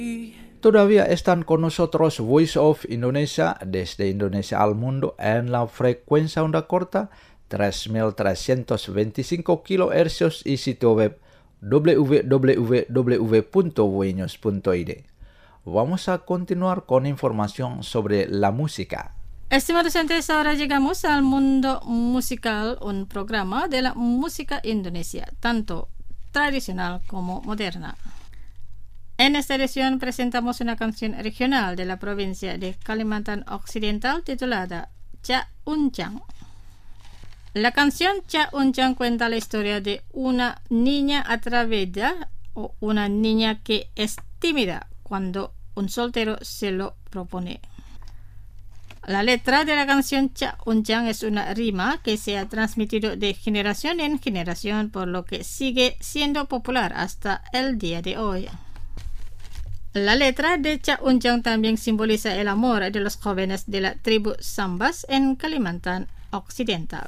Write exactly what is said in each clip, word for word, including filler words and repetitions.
Todavía están con nosotros Voice of Indonesia desde Indonesia al mundo en la frecuencia onda corta tres mil trescientos veinticinco kilohercios y sitio web w w w punto voinews punto i d. Vamos a continuar con información sobre la música. Estimados oyentes, ahora llegamos al mundo musical, un programa de la música indonesia, tanto tradicional como moderna. En esta edición presentamos una canción regional de la provincia de Kalimantan Occidental titulada Cha Uncang. La canción Cha Uncang cuenta la historia de una niña atrevida o una niña que es tímida cuando un soltero se lo propone. La letra de la canción Cha Uncang es una rima que se ha transmitido de generación en generación, por lo que sigue siendo popular hasta el día de hoy. La letra de Cha Uncang también simboliza el amor de los jóvenes de la tribu Sambas en Kalimantan Occidental.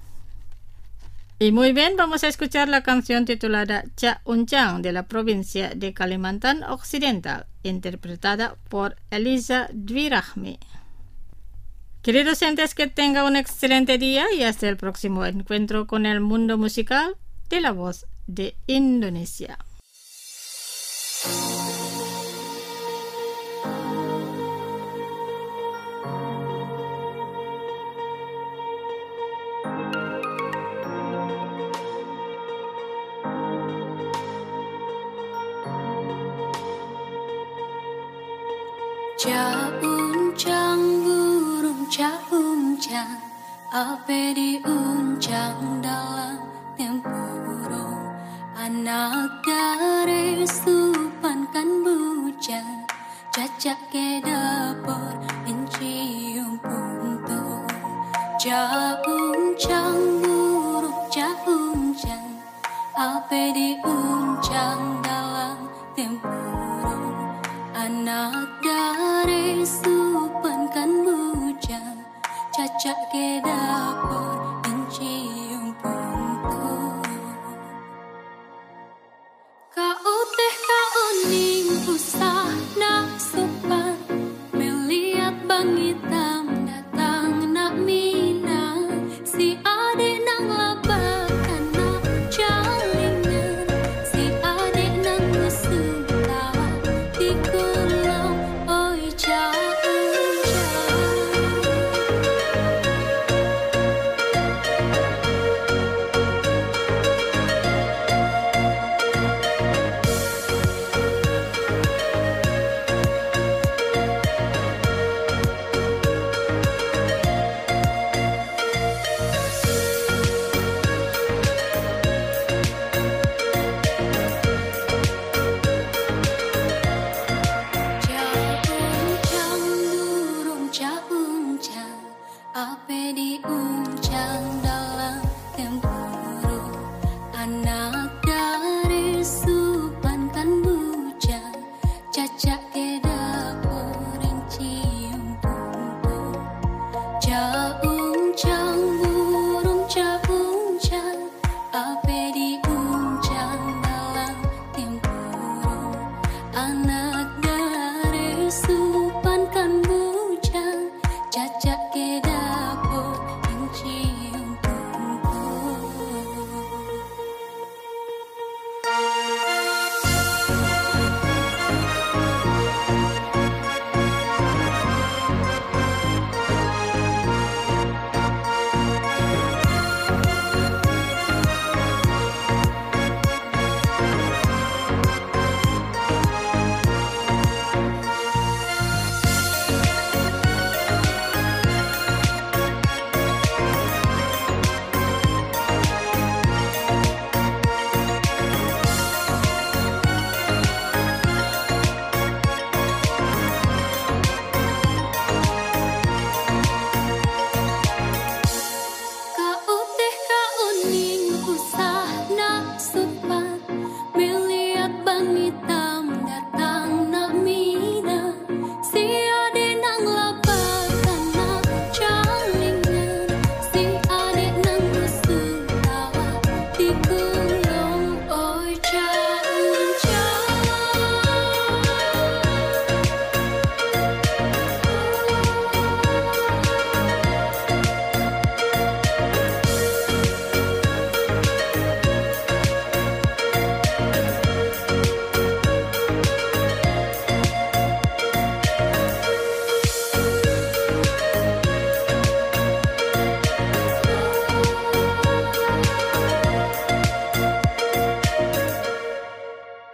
Y muy bien, vamos a escuchar la canción titulada Cha Uncang de la provincia de Kalimantan Occidental, interpretada por Eliza Dwi Rahmi. Queridos oyentes, que tenga un excelente día y hasta el próximo encuentro con el mundo musical de la voz de Indonesia. Cha Uncang, burung Cha Uncang, apa diuncang dalam tempurung. Anak dari supan kan bujang, cacak ke dapur mencium puntung. Cha Uncang, burung Cha Uncang, apa diuncang dalam tempurung. Anak dari supan kan bujang, cacak ke dapur mencium puntung. Kau teh kau ning usah nafsu